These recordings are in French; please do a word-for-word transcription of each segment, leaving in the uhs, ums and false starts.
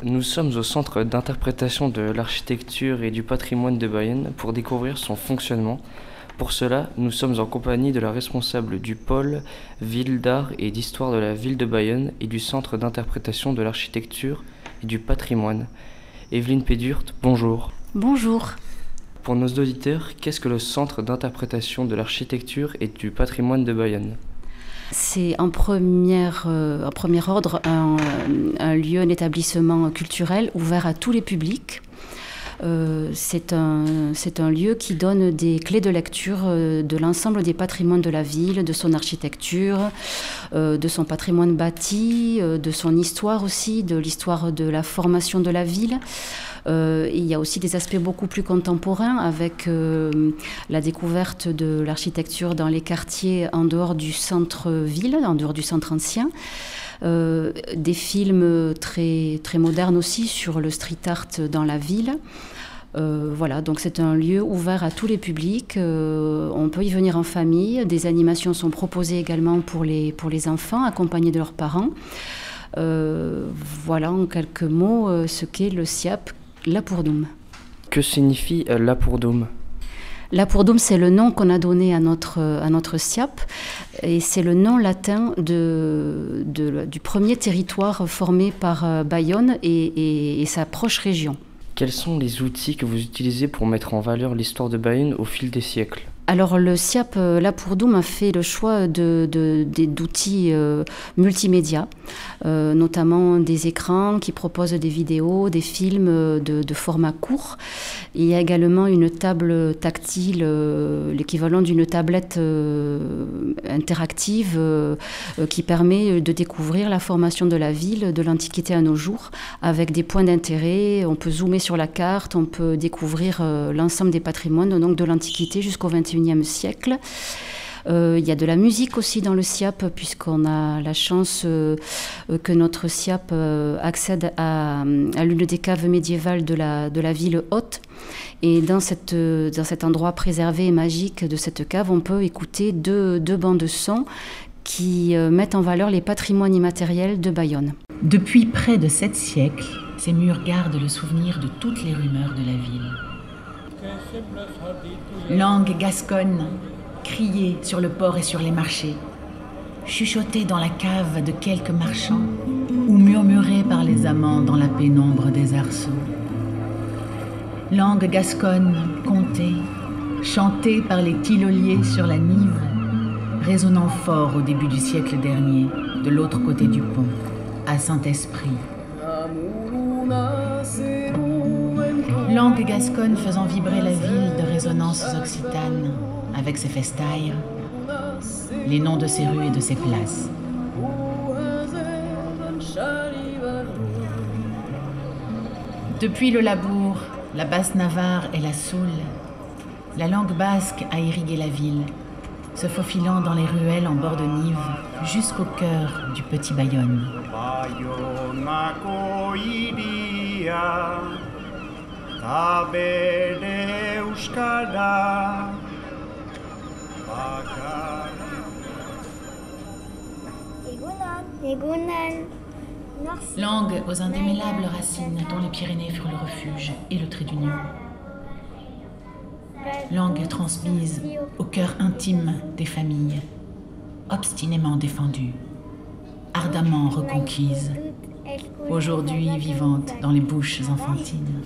Nous sommes au Centre d'interprétation de l'architecture et du patrimoine de Bayonne pour découvrir son fonctionnement. Pour cela, nous sommes en compagnie de la responsable du pôle Ville d'art et d'histoire de la ville de Bayonne et du Centre d'interprétation de l'architecture et du patrimoine. Evelyne Pédurte, bonjour. Bonjour. Pour nos auditeurs, qu'est-ce que le Centre d'interprétation de l'architecture et du patrimoine de Bayonne ? C'est en, première, euh, en premier ordre un, un lieu, un établissement culturel ouvert à tous les publics. Euh, c'est, un, c'est un lieu qui donne des clés de lecture euh, de l'ensemble des patrimoines de la ville, de son architecture, euh, de son patrimoine bâti, euh, de son histoire aussi, de l'histoire de la formation de la ville. Euh, il y a aussi des aspects beaucoup plus contemporains avec euh, la découverte de l'architecture dans les quartiers en dehors du centre-ville, en dehors du centre ancien. Euh, des films très, très modernes aussi sur le street art dans la ville. Euh, voilà, donc c'est un lieu ouvert à tous les publics. Euh, on peut y venir en famille. Des animations sont proposées également pour les, pour les enfants, accompagnés de leurs parents. Euh, voilà en quelques mots euh, ce qu'est le S I A P Lapourdoum. Que signifie euh, Lapourdoum ? Lapourdoum, c'est le nom qu'on a donné à notre, à notre S I A P et c'est le nom latin de, de, du premier territoire formé par Bayonne et, et, et sa proche région. Quels sont les outils que vous utilisez pour mettre en valeur l'histoire de Bayonne au fil des siècles ? Alors le S I A P Lapourdoum a fait le choix de, de, de, d'outils euh, multimédia, euh, notamment des écrans qui proposent des vidéos, des films de, de format court. Il y a également une table tactile, euh, l'équivalent d'une tablette euh, interactive euh, qui permet de découvrir la formation de la ville de l'Antiquité à nos jours avec des points d'intérêt. On peut zoomer sur la carte, on peut découvrir euh, l'ensemble des patrimoines donc de l'Antiquité jusqu'au vingt et unième siècle. Euh, il y a de la musique aussi dans le S I A P puisqu'on a la chance euh, que notre S I A P euh, accède à, à l'une des caves médiévales de la, de la ville haute. Et dans, cette, dans cet endroit préservé et magique de cette cave, on peut écouter deux, deux bandes de son qui euh, mettent en valeur les patrimoines immatériels de Bayonne. Depuis près de sept siècles, ces murs gardent le souvenir de toutes les rumeurs de la ville. Langue gasconne, criée sur le port et sur les marchés, chuchotée dans la cave de quelques marchands ou murmurée par les amants dans la pénombre des arceaux. Langue gasconne, contée, chantée par les tilloliers sur la Nive, résonnant fort au début du siècle dernier, de l'autre côté du pont, à Saint-Esprit. Langue gasconne faisant vibrer la ville de résonances occitanes, avec ses festailles, les noms de ses rues et de ses places. Depuis le Labour, la Basse-Navarre et la Soule, la langue basque a irrigué la ville, se faufilant dans les ruelles en bord de Nive jusqu'au cœur du petit Bayonne. Langue aux indémêlables racines dont les Pyrénées furent le refuge et le trait d'union. Langue transmise au cœur intime des familles, obstinément défendue, ardemment reconquise, aujourd'hui vivante dans les bouches enfantines.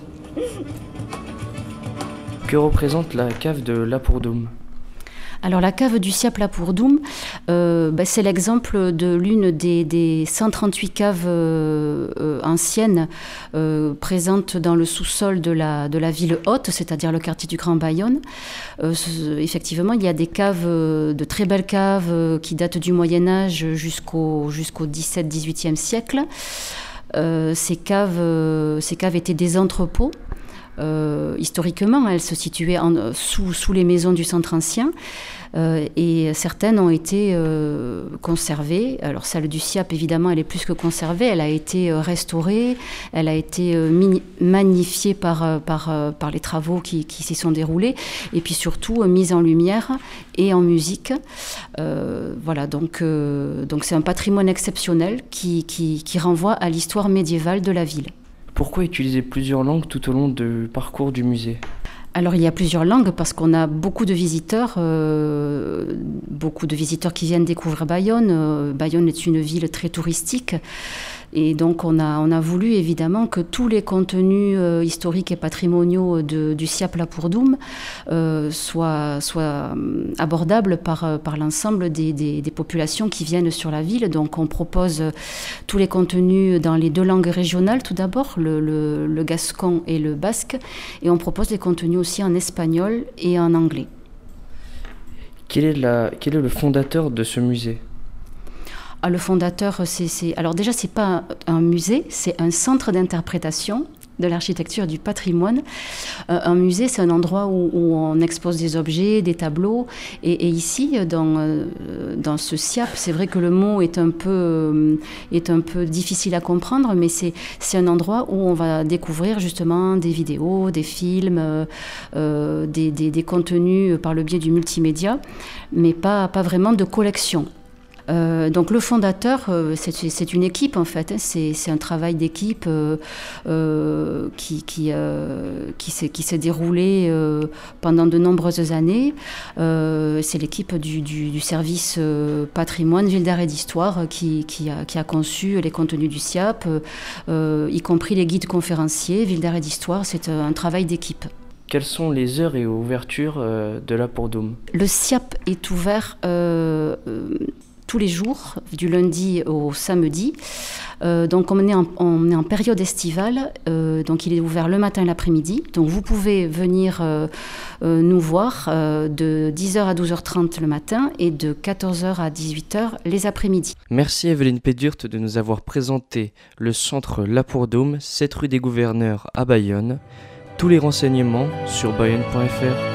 Que représente la cave de Lapourdoum ? Alors la cave du S I A P Lapourdoum, euh, bah, c'est l'exemple de l'une des, des cent trente-huit caves euh, euh, anciennes euh, présentes dans le sous-sol de la, de la ville haute, c'est-à-dire le quartier du Grand Bayonne. Euh, effectivement, il y a des caves, de très belles caves euh, qui datent du Moyen-Âge jusqu'au, jusqu'au dix-septième dix-huitième siècle. Euh, ces caves, euh, ces caves étaient des entrepôts. Euh, historiquement, elles se situaient en, sous, sous les maisons du centre ancien euh, et certaines ont été euh, conservées. Alors celle du S I A P, évidemment, elle est plus que conservée, elle a été restaurée, elle a été euh, mini- magnifiée par, par, par les travaux qui, qui s'y sont déroulés et puis surtout euh, mise en lumière et en musique. Euh, voilà, donc, euh, donc c'est un patrimoine exceptionnel qui, qui, qui renvoie à l'histoire médiévale de la ville. Pourquoi utiliser plusieurs langues tout au long du parcours du musée ? Alors il y a plusieurs langues parce qu'on a beaucoup de visiteurs, euh, beaucoup de visiteurs qui viennent découvrir Bayonne. Euh, Bayonne est une ville très touristique et donc on a, on a voulu évidemment que tous les contenus euh, historiques et patrimoniaux de, du SIAP Lapourdoum euh, soient, soient abordables par, par l'ensemble des, des, des populations qui viennent sur la ville. Donc on propose tous les contenus dans les deux langues régionales tout d'abord, le, le, le gascon et le basque, et on propose les contenus aussi en espagnol et en anglais. Quel est, la, quel est le fondateur de ce musée ? Ah, le fondateur, c'est, c'est... Alors déjà, ce n'est pas un, un musée, c'est un centre d'interprétation de l'architecture et du patrimoine. Euh, un musée, c'est un endroit où, où on expose des objets, des tableaux. Et, et ici, dans, euh, dans ce SIAP, c'est vrai que le mot est un peu, euh, est un peu difficile à comprendre, mais c'est, c'est un endroit où on va découvrir justement des vidéos, des films, euh, euh, des, des, des contenus par le biais du multimédia, mais pas, pas vraiment de collection. Euh, donc le fondateur, euh, c'est, c'est une équipe en fait, hein, c'est, c'est un travail d'équipe euh, euh, qui, qui, euh, qui, s'est, qui s'est déroulé euh, pendant de nombreuses années. Euh, c'est l'équipe du, du, du service euh, patrimoine, ville d'art et d'histoire qui, qui, a, qui a conçu les contenus du SIAP, euh, y compris les guides conférenciers. Ville d'art et d'histoire, c'est un travail d'équipe. Quelles sont les heures et ouvertures euh, de Lapourdoum ? Le SIAP est ouvert euh, euh, tous les jours, du lundi au samedi. Euh, donc on est, en, on est en période estivale, euh, donc il est ouvert le matin et l'après-midi. Donc vous pouvez venir euh, euh, nous voir euh, de dix heures à douze heures trente le matin et de quatorze heures à dix-huit heures les après-midi. Merci Evelyne Pédurte de nous avoir présenté le centre Lapourdoum, sept rue des Gouverneurs à Bayonne. Tous les renseignements sur bayonne point f r.